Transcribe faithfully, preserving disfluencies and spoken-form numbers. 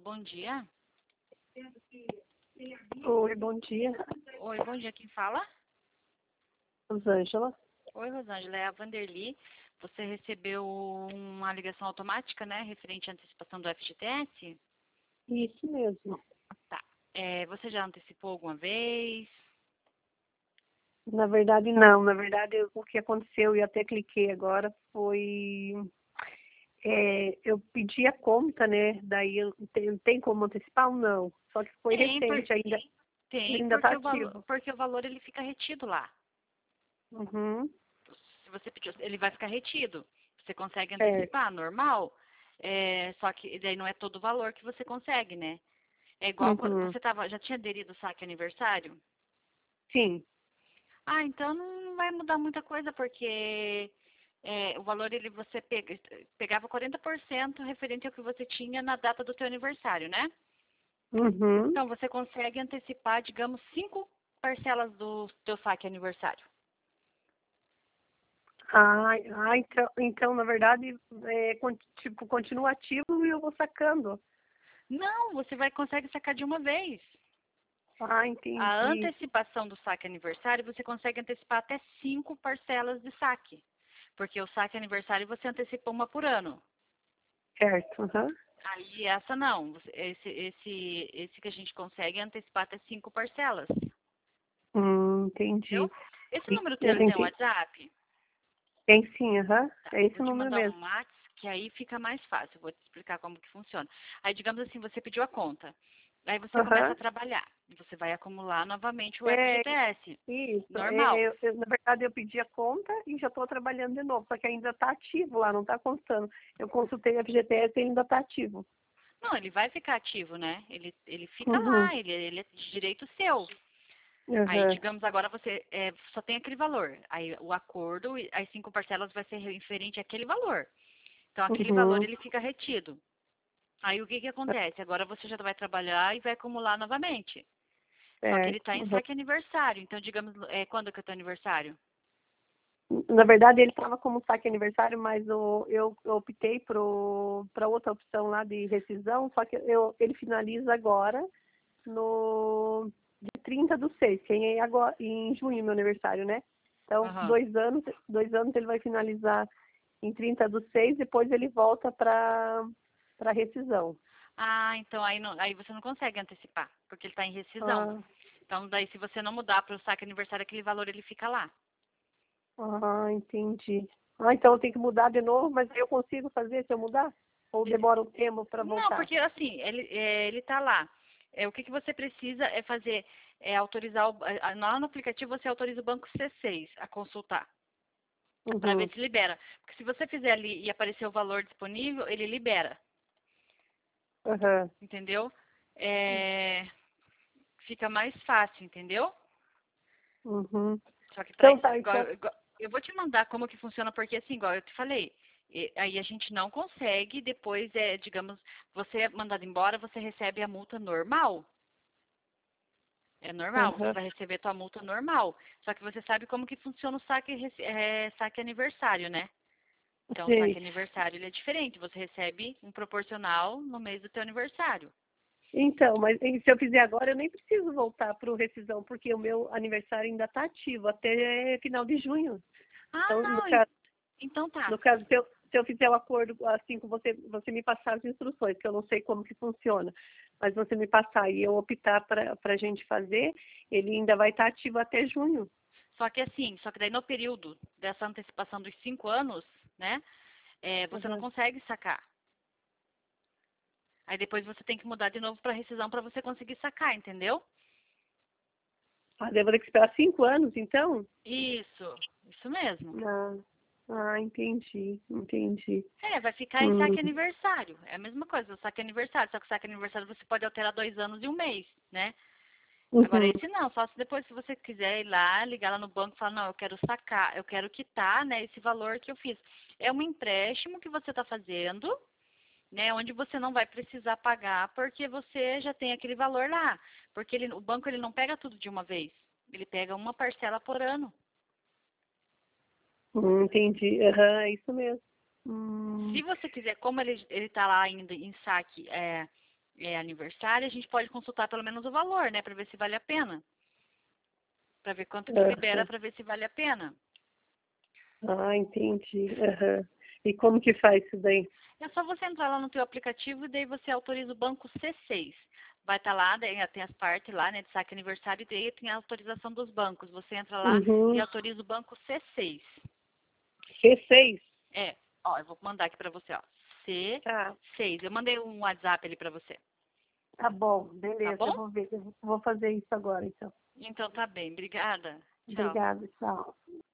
bom dia. Oi, bom dia. Oi, bom dia, quem fala? Rosângela. Oi, Rosângela, é a Vanderly. Você recebeu uma ligação automática, né, referente à antecipação do F G T S? Isso mesmo. Tá. É, você já antecipou alguma vez? Na verdade, não. Na verdade, o que aconteceu, e até cliquei agora, foi... é, eu pedi a conta, né? Daí, eu- tem, tem como antecipar ou não? Só que foi Tem, por- recente, ainda tem, ainda está porque o, valor, ativo. porque o valor ele fica retido lá. Uhum. Se você pediu, ele vai ficar retido. Você consegue É, antecipar, normal. É, só que daí não é todo o valor que você consegue, né? É igual quando uhum. você tava, já tinha aderido o saque aniversário? Sim, Ah, então não vai mudar muita coisa, porque é, o valor ele você pega, pegava quarenta por cento referente ao que você tinha na data do teu aniversário, né? uhum. Então você consegue antecipar, digamos, cinco parcelas do teu saque aniversário. Ah, ah então, então, na verdade, é, con- tipo, continua ativo e eu vou sacando. Não, você vai consegue sacar de uma vez. Ah, A entendi. antecipação do saque aniversário, você consegue antecipar até cinco parcelas de saque. Porque o saque aniversário você antecipa uma por ano. Certo, aham. Aí essa não. Você- Esse, esse, esse que a gente consegue é antecipar até cinco parcelas. Hum, Entendeu? entendi. Esse E- número teu tem um Entendi. WhatsApp? Tem sim, aham. Tá, É eu esse vou o te número mandar mesmo. um WhatsApp, que aí fica mais fácil. Eu vou te explicar como que funciona. Aí, digamos assim, você pediu a conta. Aí você começa Aham. a trabalhar. E você vai acumular novamente o É F G T S. isso. Normal. É, eu- eu- na verdade, eu pedi a conta e já estou trabalhando de novo, só que ainda está ativo lá, não está constando. Eu consultei o F G T S e ainda está ativo. Não, ele vai ficar ativo, né? Ele, ele fica Uhum. lá, ele, ele é de direito seu. Aí, Aham. digamos, agora você é, só tem aquele valor. Aí o acordo, e as cinco parcelas vai ser referente àquele valor. Então, aquele valor Uhum. ele fica retido. Aí o que que acontece? Agora você já vai trabalhar e vai acumular novamente. Só que ele Certo. está em Uhum. saque aniversário. Então, digamos, é, quando que é o teu aniversário? Na verdade, ele estava como saque aniversário, mas o, eu, eu optei para outra opção lá de rescisão, só que eu, ele finaliza agora no dia trinta do seis, que é agora, em junho, meu aniversário, né? Então, Aham. dois anos, dois anos ele vai finalizar em trinta do seis, depois ele volta para para rescisão. Ah, então aí, não, aí você não consegue antecipar, porque ele está em rescisão. Ah, Então, daí se você não mudar para o saque aniversário, aquele valor ele fica lá. ah, entendi. Ah, então eu tenho que mudar de novo, mas eu consigo fazer se eu mudar? Ou demora um tempo para Não, voltar? porque assim, ele é, ele está lá. É, o que, que você precisa é fazer, é autorizar, o, a- lá no aplicativo você autoriza o banco C seis a consultar, para ver Uhum, se libera. Porque se você fizer ali e aparecer o valor disponível, ele libera, aham, entendeu? É, fica mais fácil, entendeu? uhum. Só que para Então isso, tá, igual, então, igual- eu vou te mandar como que funciona, porque assim, igual eu te falei, e- aí a gente não consegue, depois, é, digamos, você é mandado embora, você recebe a multa normal. É normal, você aham, vai receber tua multa normal. Só que você sabe como que funciona o saque, rece- é, saque aniversário, né? Então, o saque sei. aniversário ele é diferente. Você recebe um proporcional no mês do teu aniversário. Então, mas e se eu fizer agora, eu nem preciso voltar para o rescisão, porque o meu aniversário ainda está ativo até final de junho. Ah, Então, no não, en- caso, então tá. no caso se, eu, se eu fizer o acordo assim com você, você me passar as instruções, que eu não sei como que funciona, mas você me passar e eu optar para a gente fazer, ele ainda vai estar ativo até junho. Só que assim, só que daí no período dessa antecipação dos cinco anos, né? É, você não Uhum. consegue sacar. Aí depois você tem que mudar de novo para rescisão para você conseguir sacar, entendeu? Ah, devo ter que esperar cinco anos, então? Isso, isso mesmo. Ah, ah, entendi, entendi. É, vai ficar em Hum, saque aniversário. É a mesma coisa, o saque aniversário. Só que o saque aniversário você pode alterar dois anos e um mês, né? Agora uhum, esse não, só se depois se você quiser ir lá, ligar lá no banco e falar, não, eu quero sacar, eu quero quitar, né, esse valor que eu fiz. É um empréstimo que você está fazendo, né, onde você não vai precisar pagar porque você já tem aquele valor lá. Porque ele, o banco ele não pega tudo de uma vez. Ele pega uma parcela por ano. hum, entendi. Aham, é isso mesmo. Hum, Se você quiser, como ele ele está lá ainda em saque, é, é aniversário, a gente pode consultar pelo menos o valor, né? Para ver se vale a pena. Para ver quanto que Aham. libera, para ver se vale a pena. Ah, entendi. Aham. E como que faz isso daí? É só você entrar lá no teu aplicativo e daí você autoriza o banco C seis. Vai estar lá, daí tem as partes lá, né, de saque aniversário, e daí tem a autorização dos bancos. Você entra lá e Uhum. autoriza o banco C seis. C seis? É, ó, eu vou mandar aqui pra você, ó. C seis. Tá. Eu mandei um WhatsApp ali pra você. Tá bom, Tá beleza, eu bom? vou ver, eu vou fazer isso agora, então. Então tá bem. Obrigada. Tchau. Obrigada, tchau.